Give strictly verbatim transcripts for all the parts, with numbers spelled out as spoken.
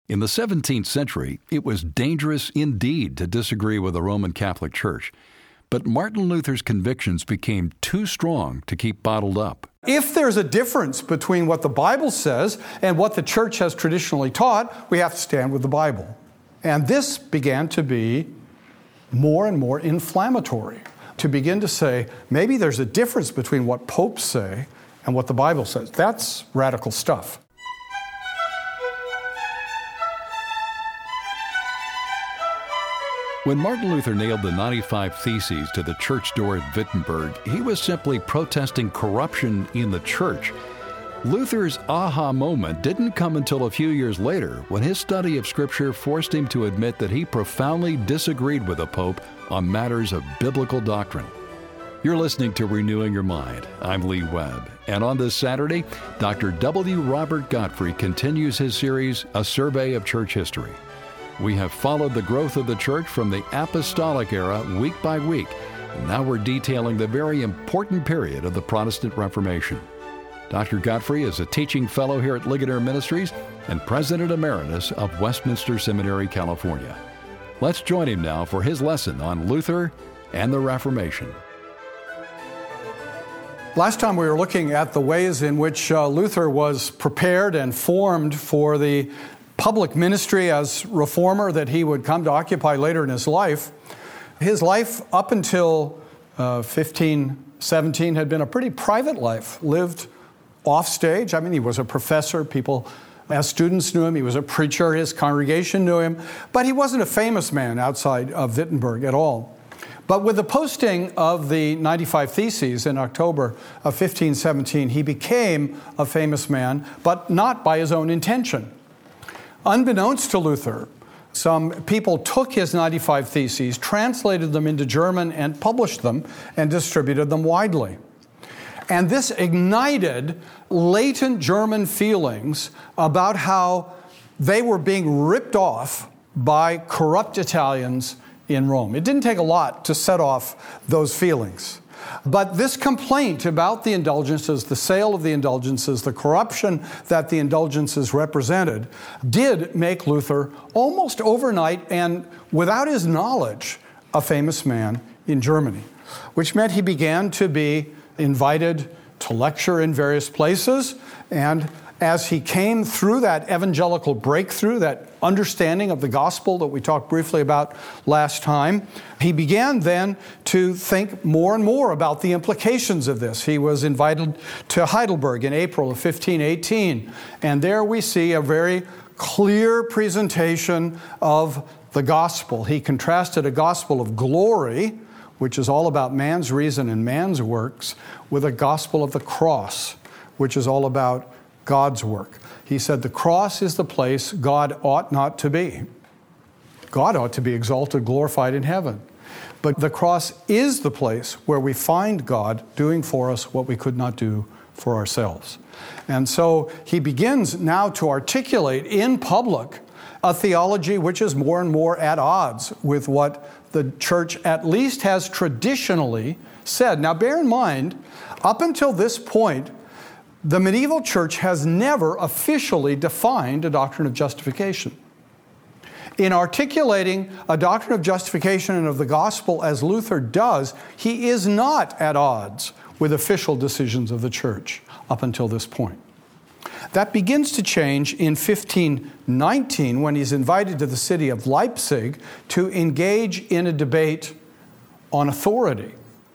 In the seventeenth century, it was dangerous indeed to disagree with the Roman Catholic Church. But Martin Luther's convictions became too strong to keep bottled up. If there's a difference between what the Bible says and what the church has traditionally taught, we have to stand with the Bible. And this began to be more and more inflammatory, to begin to say, maybe there's a difference between what popes say and what the Bible says. That's radical stuff. When Martin Luther nailed the ninety-five Theses to the church door at Wittenberg, he was simply protesting corruption in the church. Luther's aha moment didn't come until a few years later, when his study of Scripture forced him to admit that he profoundly disagreed with the Pope on matters of biblical doctrine. You're listening to Renewing Your Mind. I'm Lee Webb. And on this Saturday, Doctor W. Robert Godfrey continues his series, A Survey of Church History. We have followed the growth of the church from the apostolic era week by week, and now we're detailing the very important period of the Protestant Reformation. Doctor Godfrey is a teaching fellow here at Ligonier Ministries and President Emeritus of Westminster Seminary, California. Let's join him now for his lesson on Luther and the Reformation. Last time we were looking at the ways in which uh, Luther was prepared and formed for the public ministry as reformer that he would come to occupy later in his life. His life up until uh, fifteen seventeen had been a pretty private life, lived off stage. I mean, he was a professor. People, as students, knew him. He was a preacher. His congregation knew him. But he wasn't a famous man outside of Wittenberg at all. But with the posting of the ninety-five Theses in October of fifteen seventeen, he became a famous man, but not by his own intention. Unbeknownst to Luther, some people took his ninety-five Theses, translated them into German, and published them and distributed them widely. And this ignited latent German feelings about how they were being ripped off by corrupt Italians in Rome. It didn't take a lot to set off those feelings. But this complaint about the indulgences, the sale of the indulgences, the corruption that the indulgences represented, did make Luther almost overnight and without his knowledge a famous man in Germany, which meant he began to be invited to lecture in various places. And as he came through that evangelical breakthrough, that understanding of the gospel that we talked briefly about last time, he began then to think more and more about the implications of this. He was invited to Heidelberg in April of fifteen eighteen, and there we see a very clear presentation of the gospel. He contrasted a gospel of glory, which is all about man's reason and man's works, with a gospel of the cross, which is all about God's work. He said the cross is the place God ought not to be. God ought to be exalted, glorified in heaven. But the cross is the place where we find God doing for us what we could not do for ourselves. And so he begins now to articulate in public a theology which is more and more at odds with what the church at least has traditionally said. Now bear in mind, up until this point, the medieval church has never officially defined a doctrine of justification. In articulating a doctrine of justification and of the gospel as Luther does, he is not at odds with official decisions of the church up until this point. That begins to change in fifteen nineteen when he's invited to the city of Leipzig to engage in a debate on authority.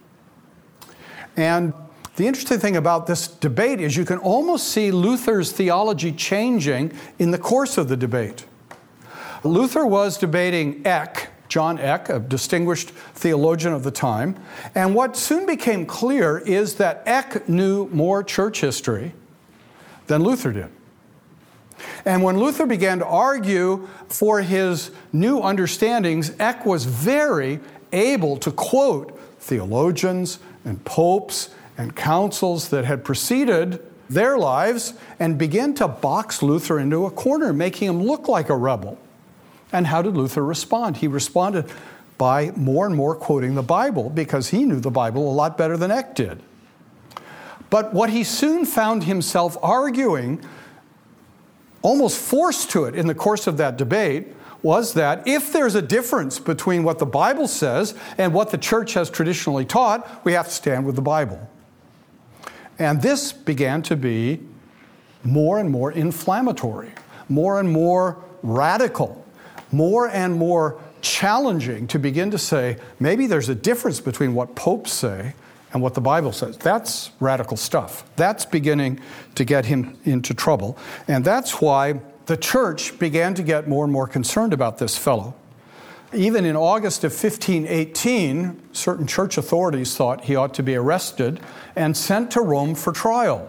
And the interesting thing about this debate is you can almost see Luther's theology changing in the course of the debate. Luther was debating Eck, John Eck, a distinguished theologian of the time, and what soon became clear is that Eck knew more church history than Luther did. And when Luther began to argue for his new understandings, Eck was very able to quote theologians and popes and councils that had preceded their lives and begin to box Luther into a corner, making him look like a rebel. And how did Luther respond? He responded by more and more quoting the Bible because he knew the Bible a lot better than Eck did. But what he soon found himself arguing almost forced to it in the course of that debate was that if there's a difference between what the Bible says and what the church has traditionally taught, we have to stand with the Bible. And this began to be more and more inflammatory, more and more radical, more and more challenging to begin to say, maybe there's a difference between what popes say and what the Bible says. That's radical stuff. That's beginning to get him into trouble. And that's why the church began to get more and more concerned about this fellow. Even in August of fifteen eighteen, certain church authorities thought he ought to be arrested and sent to Rome for trial.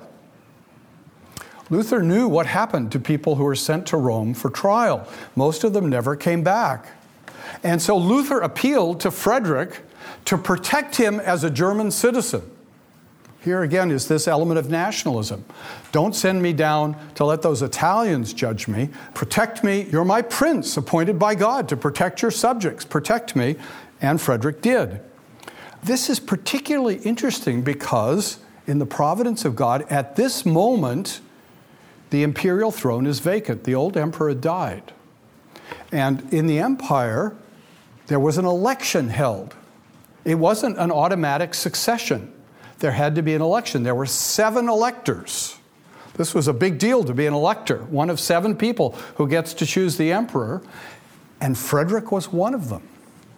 Luther knew what happened to people who were sent to Rome for trial. Most of them never came back. And so Luther appealed to Frederick to protect him as a German citizen. Here again is this element of nationalism. Don't send me down to let those Italians judge me. Protect me. You're my prince, appointed by God to protect your subjects. Protect me. And Frederick did. This is particularly interesting because in the providence of God, at this moment, the imperial throne is vacant. The old emperor had died. And in the empire, there was an election held. It wasn't an automatic succession. There had to be an election. There were seven electors. This was a big deal to be an elector, one of seven people who gets to choose the emperor, and Frederick was one of them.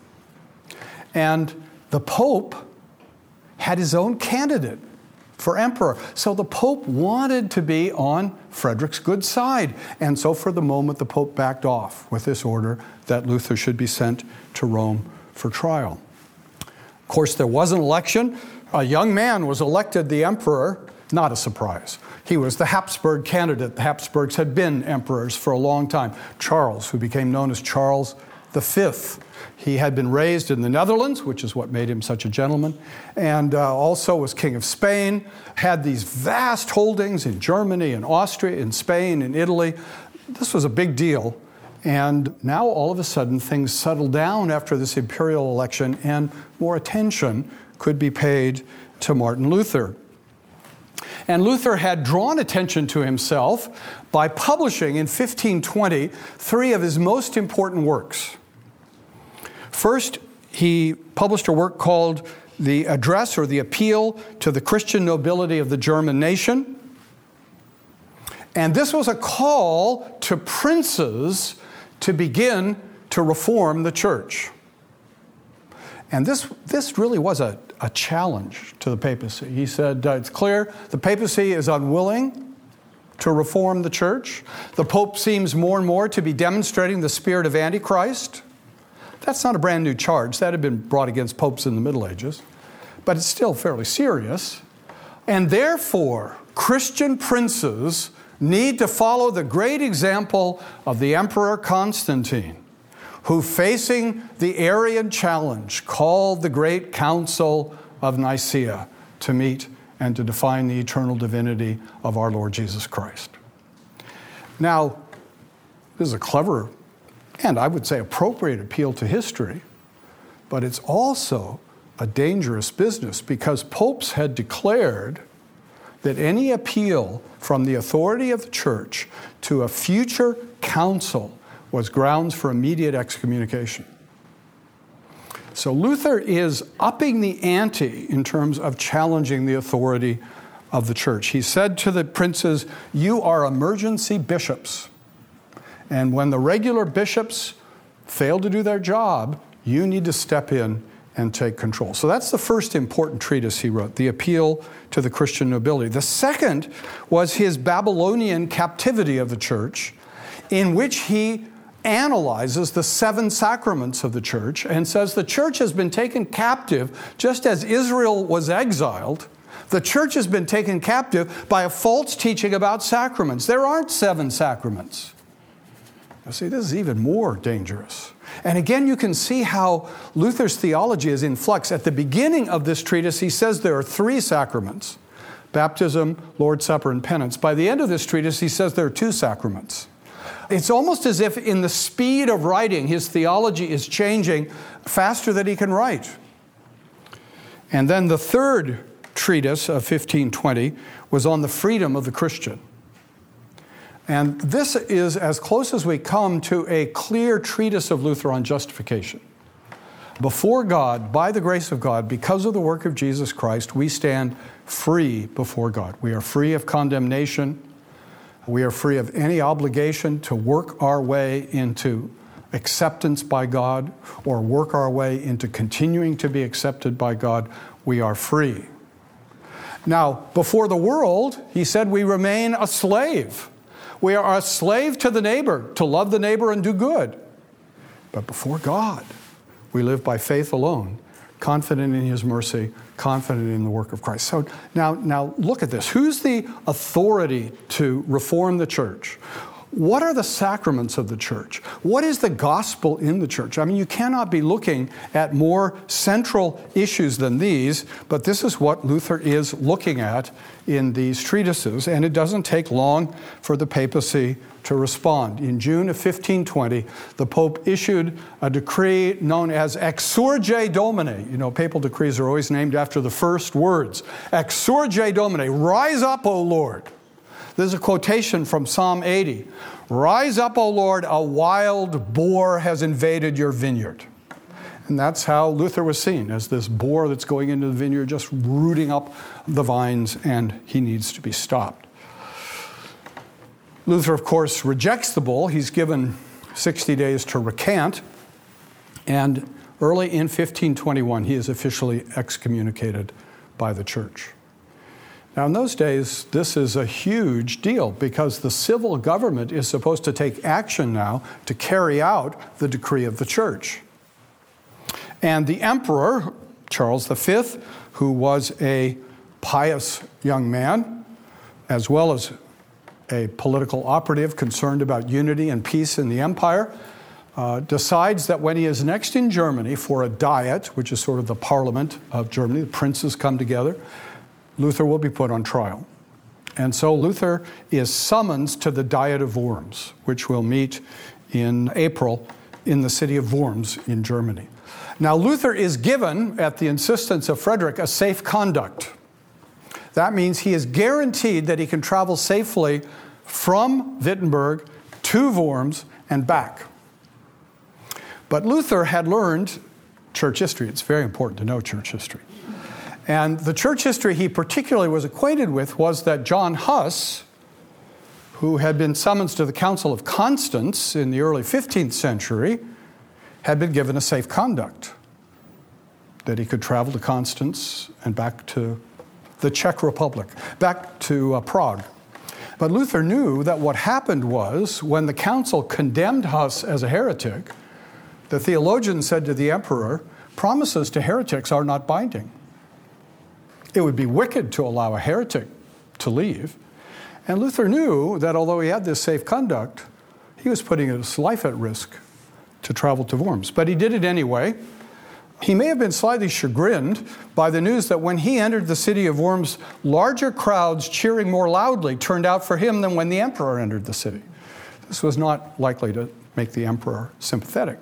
And the Pope had his own candidate for emperor. So the Pope wanted to be on Frederick's good side. And so for the moment, the Pope backed off with this order that Luther should be sent to Rome for trial. Of course, there was an election. A young man was elected the emperor, not a surprise. He was the Habsburg candidate. The Habsburgs had been emperors for a long time. Charles, who became known as Charles the Fifth. He had been raised in the Netherlands, which is what made him such a gentleman, and uh, also was king of Spain, had these vast holdings in Germany and Austria, in Spain, in Italy. This was a big deal. And now all of a sudden things settled down after this imperial election and more attention could be paid to Martin Luther. And Luther had drawn attention to himself by publishing in fifteen twenty three of his most important works. First, he published a work called The Address or the Appeal to the Christian Nobility of the German Nation. And this was a call to princes to begin to reform the church. And this, this really was a, a challenge to the papacy. He said, uh, it's clear the papacy is unwilling to reform the church. The Pope seems more and more to be demonstrating the spirit of Antichrist. That's not a brand new charge. That had been brought against popes in the Middle Ages. But it's still fairly serious. And therefore, Christian princes need to follow the great example of the Emperor Constantine, who, facing the Arian challenge, called the Great Council of Nicaea to meet and to define the eternal divinity of our Lord Jesus Christ. Now, this is a clever and I would say appropriate appeal to history, but it's also a dangerous business because popes had declared that any appeal from the authority of the church to a future council was grounds for immediate excommunication. So Luther is upping the ante in terms of challenging the authority of the church. He said to the princes, "You are emergency bishops. And when the regular bishops fail to do their job, you need to step in and take control." So that's the first important treatise he wrote, The Appeal to the Christian Nobility. The second was his Babylonian Captivity of the Church, in which he analyzes the seven sacraments of the church and says the church has been taken captive just as Israel was exiled. The church has been taken captive by a false teaching about sacraments. There aren't seven sacraments. Now, see, this is even more dangerous. And again, you can see how Luther's theology is in flux. At the beginning of this treatise, he says there are three sacraments: baptism, Lord's Supper, and penance. By the end of this treatise, he says there are two sacraments. It's almost as if in the speed of writing, his theology is changing faster than he can write. And then the third treatise of fifteen twenty was on the freedom of the Christian. And this is as close as we come to a clear treatise of Luther on justification. Before God, by the grace of God, because of the work of Jesus Christ, we stand free before God. We are free of condemnation. We are free of any obligation to work our way into acceptance by God or work our way into continuing to be accepted by God. We are free. Now, before the world, he said we remain a slave. We are a slave to the neighbor, to love the neighbor and do good. But before God, we live by faith alone, confident in his mercy, confident in the work of Christ. So now, now look at this. Who's the authority to reform the church? What are the sacraments of the church? What is the gospel in the church? I mean, you cannot be looking at more central issues than these, but this is what Luther is looking at in these treatises, and it doesn't take long for the papacy to respond. In June of fifteen twenty, the Pope issued a decree known as Exsurge Domine. You know, papal decrees are always named after the first words. Exsurge Domine, rise up, O Lord. This is a quotation from Psalm eighty. Rise up, O Lord, a wild boar has invaded your vineyard. And that's how Luther was seen, as this boar that's going into the vineyard, just rooting up the vines, and he needs to be stopped. Luther, of course, rejects the bull. He's given sixty days to recant, and early in fifteen twenty-one, he is officially excommunicated by the church. Now, in those days, this is a huge deal because the civil government is supposed to take action now to carry out the decree of the church. And the emperor, Charles the Fifth, who was a pious young man, as well as a political operative concerned about unity and peace in the empire, uh, decides that when he is next in Germany for a diet, which is sort of the parliament of Germany, the princes come together, Luther will be put on trial. And so Luther is summoned to the Diet of Worms, which will meet in April in the city of Worms in Germany. Now, Luther is given, at the insistence of Frederick, a safe conduct. That means he is guaranteed that he can travel safely from Wittenberg to Worms and back. But Luther had learned church history. It's very important to know church history. And the church history he particularly was acquainted with was that John Huss, who had been summoned to the Council of Constance in the early fifteenth century, had been given a safe conduct, that he could travel to Constance and back to the Czech Republic, back to uh, Prague. But Luther knew that what happened was, when the council condemned Huss as a heretic, the theologian said to the emperor, promises to heretics are not binding. It would be wicked to allow a heretic to leave. And Luther knew that although he had this safe conduct, he was putting his life at risk to travel to Worms. But he did it anyway. He may have been slightly chagrined by the news that when he entered the city of Worms, larger crowds cheering more loudly turned out for him than when the emperor entered the city. This was not likely to make the emperor sympathetic.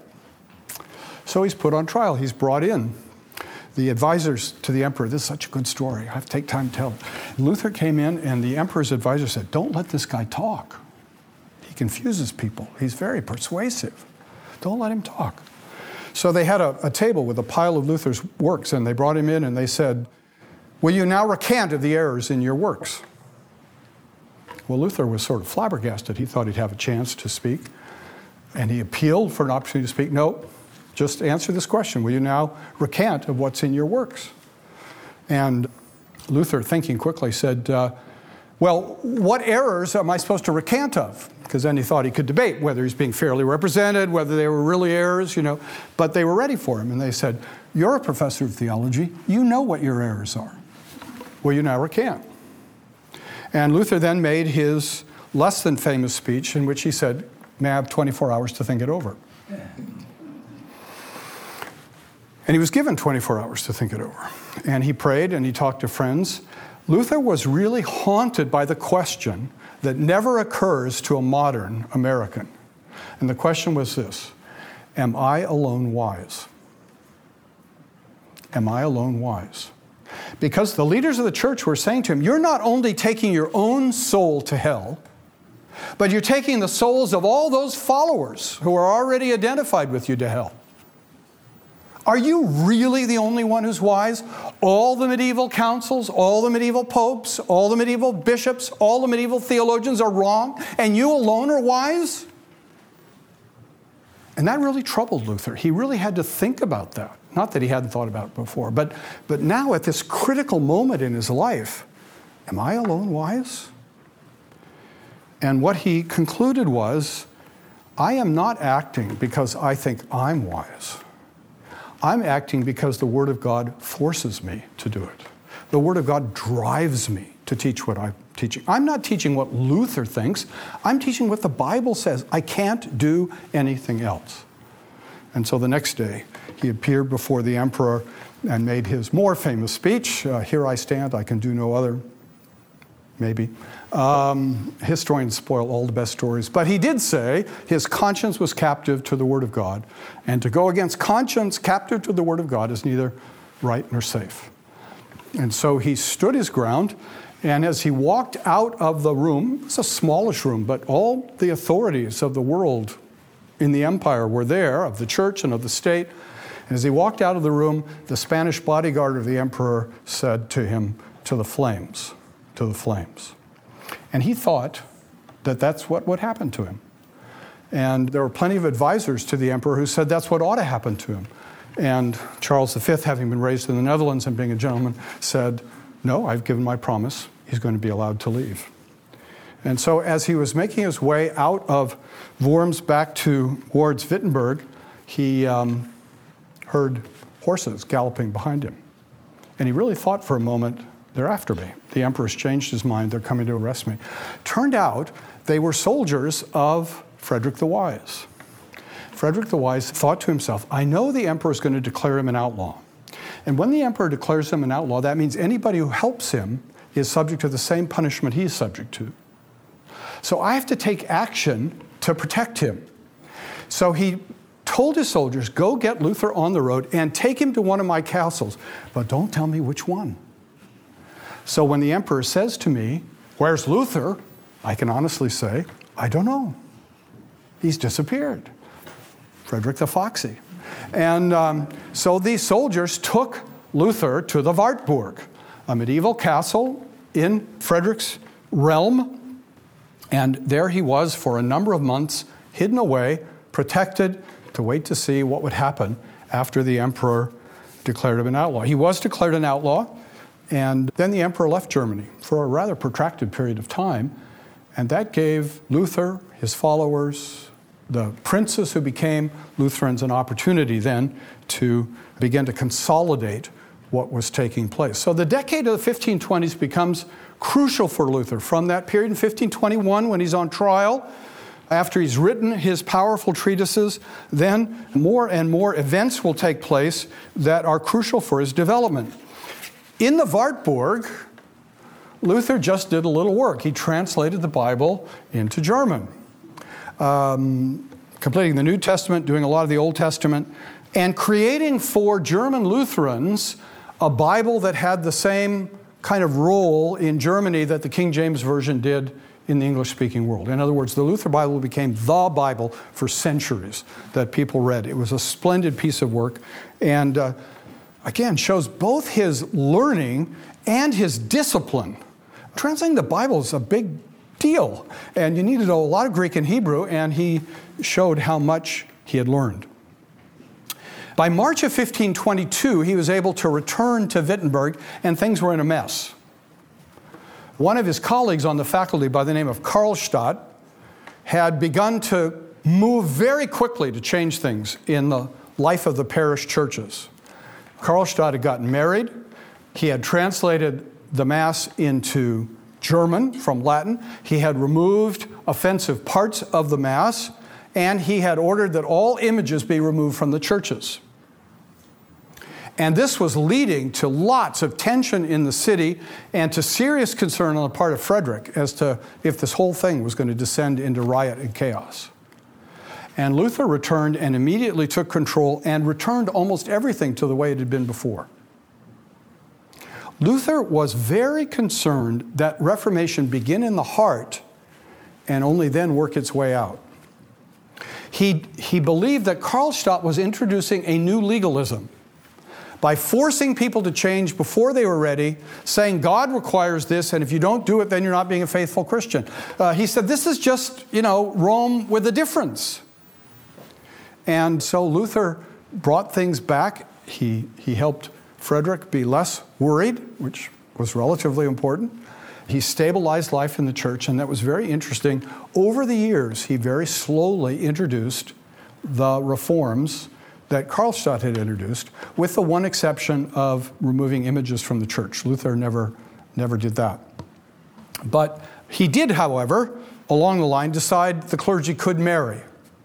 So he's put on trial. He's brought in. The advisors to the emperor, this is such a good story, I have to take time to tell it. Luther came in and the emperor's advisor said, don't let this guy talk. He confuses people. He's very persuasive. Don't let him talk. So they had a, a table with a pile of Luther's works, and they brought him in and they said, will you now recant of the errors in your works? Well, Luther was sort of flabbergasted. He thought he'd have a chance to speak, and he appealed for an opportunity to speak. No. Just answer this question. Will you now recant of what's in your works? And Luther, thinking quickly, said, uh, well, what errors am I supposed to recant of? Because then he thought he could debate whether he's being fairly represented, whether they were really errors, you know. But they were ready for him. And they said, you're a professor of theology. You know what your errors are. Will you now recant? And Luther then made his less than famous speech in which he said, may I have twenty-four hours to think it over? And he was given twenty-four hours to think it over. And he prayed and he talked to friends. Luther was really haunted by the question that never occurs to a modern American. And the question was this: am I alone wise? Am I alone wise? Because the leaders of the church were saying to him, you're not only taking your own soul to hell, But you're taking the souls of all those followers who are already identified with you to hell. Are you really the only one who's wise? All the medieval councils, all the medieval popes, all the medieval bishops, all the medieval theologians are wrong, and you alone are wise? And that really troubled Luther. He really had to think about that. Not that he hadn't thought about it before, but, but now at this critical moment in his life, am I alone wise? And what he concluded was, I am not acting because I think I'm wise. I'm acting because the Word of God forces me to do it. The Word of God drives me to teach what I'm teaching. I'm not teaching what Luther thinks. I'm teaching what the Bible says. I can't do anything else. And so the next day, he appeared before the emperor and made his more famous speech, uh, Here I stand, I can do no other. Maybe. Um, historians spoil all the best stories. But he did say his conscience was captive to the Word of God. And to go against conscience captive to the Word of God is neither right nor safe. And so he stood his ground. And as he walked out of the room, it's a smallish room, but all the authorities of the world in the empire were there, of the church and of the state. And as he walked out of the room, the Spanish bodyguard of the emperor said to him, to the flames. to the flames. And he thought that that's what would happen to him. And there were plenty of advisors to the emperor who said that's what ought to happen to him. And Charles the Fifth, having been raised in the Netherlands and being a gentleman, said, no, I've given my promise. He's going to be allowed to leave. And so as he was making his way out of Worms back towards Wittenberg, he um, heard horses galloping behind him. And he really thought for a moment, they're after me. The emperor's changed his mind. They're coming to arrest me. Turned out they were soldiers of Frederick the Wise. Frederick the Wise thought to himself, I know the emperor is going to declare him an outlaw. And when the emperor declares him an outlaw, that means anybody who helps him is subject to the same punishment he's subject to. So I have to take action to protect him. So he told his soldiers, go get Luther on the road and take him to one of my castles, but don't tell me which one. So when the emperor says to me, where's Luther? I can honestly say, I don't know. He's disappeared. Frederick the Foxy. And um, so these soldiers took Luther to the Wartburg, a medieval castle in Frederick's realm. And there he was for a number of months, hidden away, protected, to wait to see what would happen after the emperor declared him an outlaw. He was declared an outlaw. And then the emperor left Germany for a rather protracted period of time. And that gave Luther, his followers, the princes who became Lutherans, an opportunity then to begin to consolidate what was taking place. So the decade of the fifteen twenties becomes crucial for Luther. From that period in fifteen twenty-one, when he's on trial, after he's written his powerful treatises, then more and more events will take place that are crucial for his development. In the Wartburg, Luther just did a little work. He translated the Bible into German, um, completing the New Testament, doing a lot of the Old Testament, and creating for German Lutherans a Bible that had the same kind of role in Germany that the King James Version did in the English-speaking world. In other words, the Luther Bible became the Bible for centuries that people read. It was a splendid piece of work, and uh, again, shows both his learning and his discipline. Translating the Bible is a big deal, and you need to know a lot of Greek and Hebrew, and he showed how much he had learned. By March of fifteen twenty-two, he was able to return to Wittenberg, and things were in a mess. One of his colleagues on the faculty by the name of Karlstadt had begun to move very quickly to change things in the life of the parish churches. Karlstadt had gotten married. He had translated the Mass into German from Latin. He had removed offensive parts of the Mass, and he had ordered that all images be removed from the churches. And this was leading to lots of tension in the city and to serious concern on the part of Frederick as to if this whole thing was going to descend into riot and chaos. And Luther returned and immediately took control and returned almost everything to the way it had been before. Luther was very concerned that Reformation begin in the heart and only then work its way out. He, he believed that Karlstadt was introducing a new legalism by forcing people to change before they were ready, saying God requires this, and if you don't do it, then you're not being a faithful Christian. Uh, he said, this is just, you know, Rome with a difference. And so Luther brought things back. He, he helped Frederick be less worried, which was relatively important. He stabilized life in the church, and that was very interesting. Over the years, he very slowly introduced the reforms that Karlstadt had introduced, with the one exception of removing images from the church. Luther never, never did that. But he did, however, along the line, decide the clergy could marry.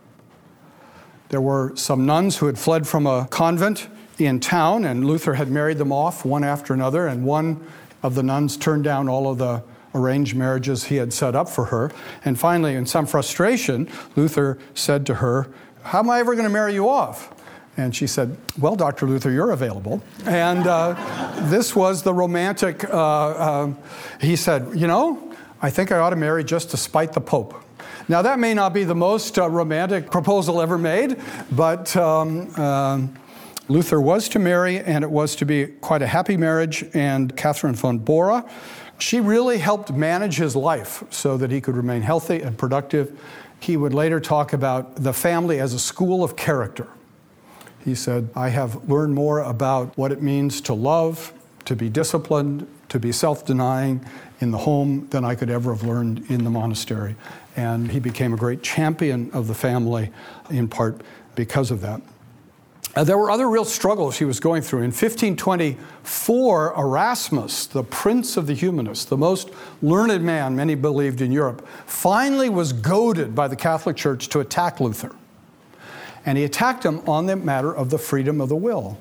There were some nuns who had fled from a convent in town, and Luther had married them off one after another, and one of the nuns turned down all of the arranged marriages he had set up for her. And finally, in some frustration, Luther said to her, how am I ever going to marry you off? And she said, well, Doctor Luther, you're available. And uh, this was the romantic, uh, uh, he said, you know, I think I ought to marry just to spite the Pope. Now, that may not be the most uh, romantic proposal ever made, but um, uh, Luther was to marry, and it was to be quite a happy marriage. And Catherine von Bora, she really helped manage his life so that he could remain healthy and productive. He would later talk about the family as a school of character. He said, I have learned more about what it means to love, to be disciplined, to be self-denying in the home than I could ever have learned in the monastery. And he became a great champion of the family, in part because of that. Uh, there were other real struggles he was going through. In fifteen twenty-four, Erasmus, the prince of the humanists, the most learned man many believed in Europe, finally was goaded by the Catholic Church to attack Luther. And he attacked him on the matter of the freedom of the will.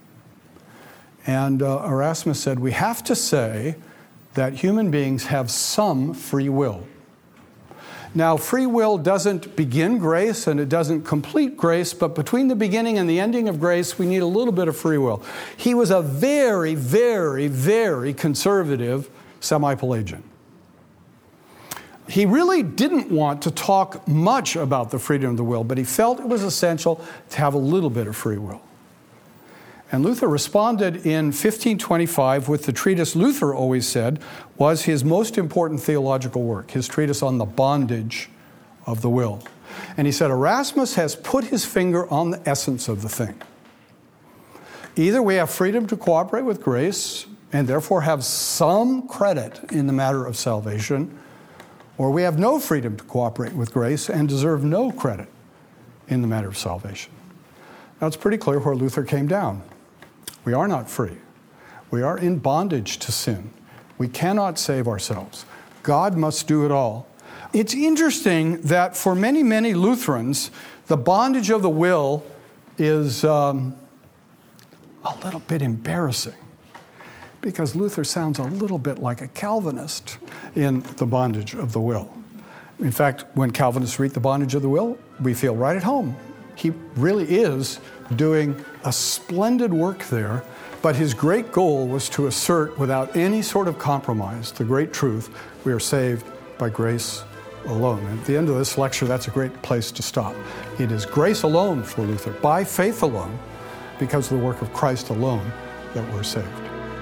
And uh, Erasmus said, we have to say that human beings have some free will. Now, free will doesn't begin grace and it doesn't complete grace, but between the beginning and the ending of grace, we need a little bit of free will. He was a very, very, very conservative semi-Pelagian. He really didn't want to talk much about the freedom of the will, but he felt it was essential to have a little bit of free will. And Luther responded in fifteen twenty-five with the treatise Luther always said was his most important theological work, his treatise on the bondage of the will. And he said, Erasmus has put his finger on the essence of the thing. Either we have freedom to cooperate with grace and therefore have some credit in the matter of salvation, or we have no freedom to cooperate with grace and deserve no credit in the matter of salvation. Now, it's pretty clear where Luther came down. We are not free. We are in bondage to sin. We cannot save ourselves. God must do it all. It's interesting that for many, many Lutherans, the bondage of the will is um, a little bit embarrassing, because Luther sounds a little bit like a Calvinist in the bondage of the will. In fact, when Calvinists read the bondage of the will, we feel right at home. He really is doing a splendid work there, but his great goal was to assert without any sort of compromise the great truth: we are saved by grace alone. At the end of this lecture, that's a great place to stop. It is grace alone for Luther, by faith alone, because of the work of Christ alone, that we're saved.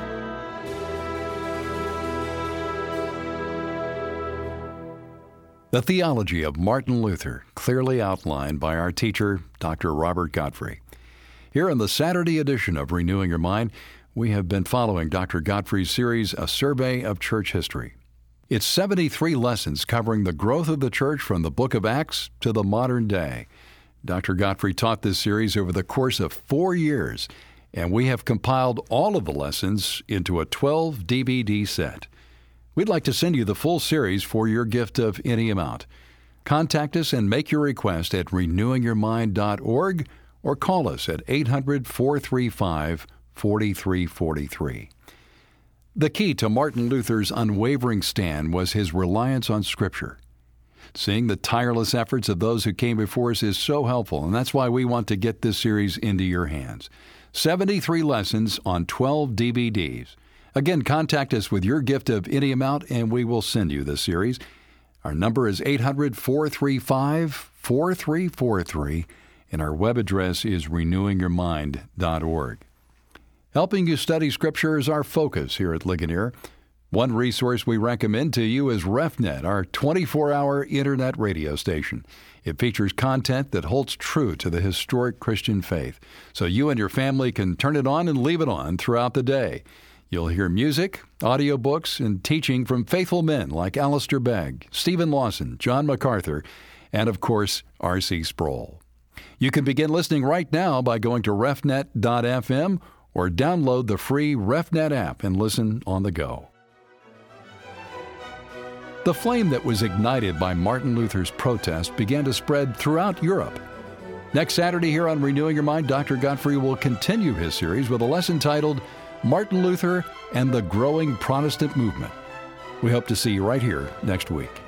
The theology of Martin Luther, clearly outlined by our teacher, Doctor Robert Godfrey. Here in the Saturday edition of Renewing Your Mind, we have been following Doctor Godfrey's series, A Survey of Church History. It's seventy-three lessons covering the growth of the church from the book of Acts to the modern day. Doctor Godfrey taught this series over the course of four years, and we have compiled all of the lessons into a twelve D V D set. We'd like to send you the full series for your gift of any amount. Contact us and make your request at renewing your mind dot org or call us at eight hundred, four three five, four three four three. The key to Martin Luther's unwavering stand was his reliance on Scripture. Seeing the tireless efforts of those who came before us is so helpful, and that's why we want to get this series into your hands. seventy-three lessons on twelve D V Ds. Again, contact us with your gift of any amount, and we will send you this series. Our number is eight hundred, four three five, four three four three, and our web address is renewing your mind dot org. Helping you study Scripture is our focus here at Ligonier. One resource we recommend to you is RefNet, our twenty-four hour internet radio station. It features content that holds true to the historic Christian faith, so you and your family can turn it on and leave it on throughout the day. You'll hear music, audiobooks, and teaching from faithful men like Alistair Begg, Stephen Lawson, John MacArthur, and, of course, R C Sproul. You can begin listening right now by going to refnet dot f m or download the free RefNet app and listen on the go. The flame that was ignited by Martin Luther's protest began to spread throughout Europe. Next Saturday here on Renewing Your Mind, Doctor Godfrey will continue his series with a lesson titled Martin Luther and the Growing Protestant Movement. We hope to see you right here next week.